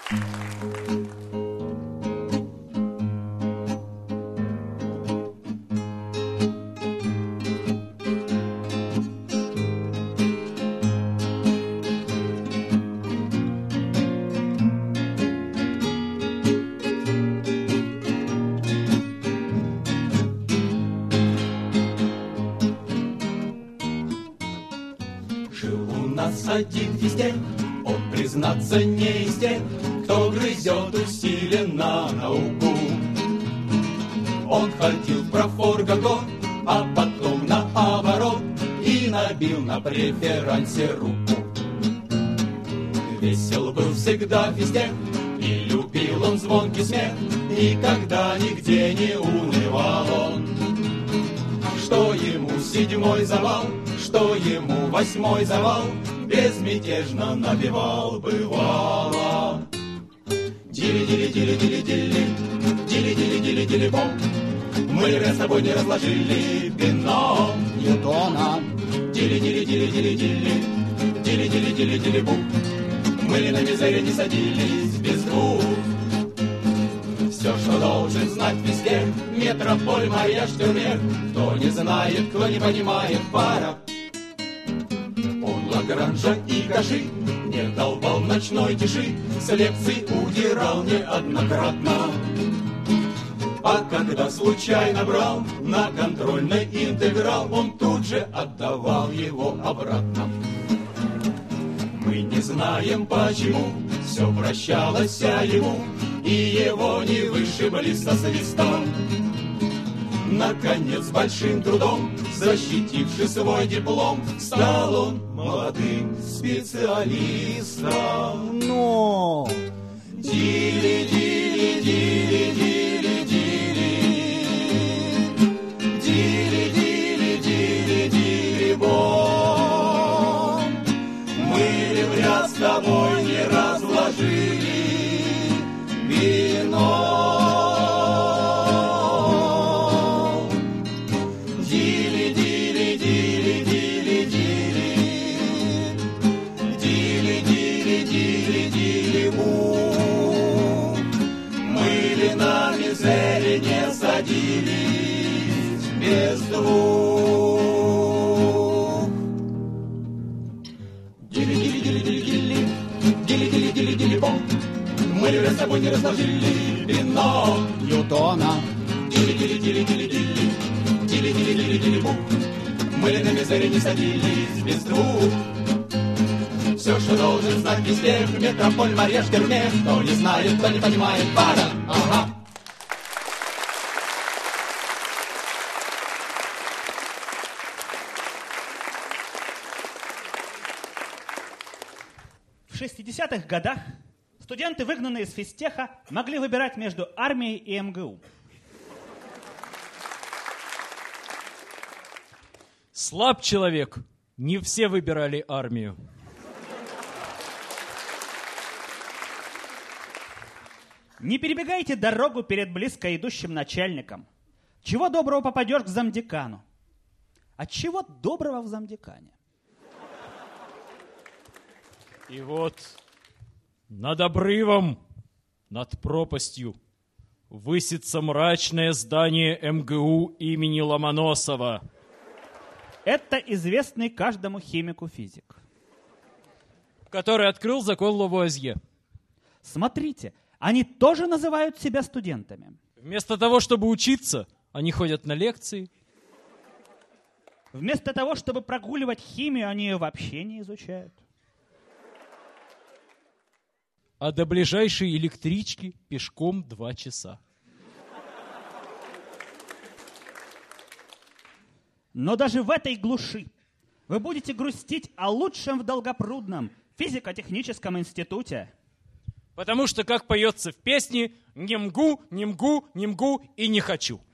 Один физтех, он, признаться, не из тех, кто грызет усиленно науку. Он ходил в профорга год, а потом наоборот и набил на преферансе руку. Весел был всегда физтех, и любил он звонкий смех, никогда нигде не унывал он. Что ему седьмой завал, что ему восьмой завал, безмятежно набивал бывало. Дили-дили-дили-дили-дили, дили-дили-дили-дили-бом. Мы с тобой не разложили бином Ньютона. Дили-дили-дили-дили-дили, дили-дили-дили-дили-бум. Мы на мизере не садились без двух. Все, что должен знать везде, метрополь, Мария Штурмер. Кто не знает, кто не понимает, пара. Лагранжа и Каши не долбал в ночной тиши, с лекций удирал неоднократно. А когда случайно брал на контрольный интеграл, он тут же отдавал его обратно. Мы не знаем почему, все прощалось ему, и его не вышибли со свистом. Наконец, большим трудом, защитивший свой диплом, стал он молодым специалистом. Но! Дили-дили-дили-дили-дили, дили-дили-дили-дили-бом. Мы в ряд с тобой не разложили вино. Не садились без двух. Дили-дили-дили-дили-дили, дили-дили-дили-дили-бом. Мы с тобой не разложили вино Ньютона. Дили-дили-дили-дили-дили, дили-дили-дили-дили-бум. Мы на мизере не садились без двух. Все, что должен знать везде, метрополь, Мария Штурмер. Кто не знает, кто не понимает, пара. Ага. В 60-х годах студенты, выгнанные из физтеха, могли выбирать между армией и МГУ. Слаб человек. Не все выбирали армию. Не перебегайте дорогу перед близко идущим начальником. Чего доброго попадешь к замдекану? А чего доброго в замдекане? И вот над обрывом, над пропастью высится мрачное здание МГУ имени Ломоносова. Это известный каждому химику физик, который открыл закон Лавуазье. Смотрите, они тоже называют себя студентами. Вместо того, чтобы учиться, они ходят на лекции. Вместо того, чтобы прогуливать химию, они ее вообще не изучают. А до ближайшей электрички пешком 2 часа. Но даже в этой глуши вы будете грустить о лучшем в Долгопрудном физико-техническом институте. Потому что, как поется в песне, не мгу, не мгу, не мгу и не хочу.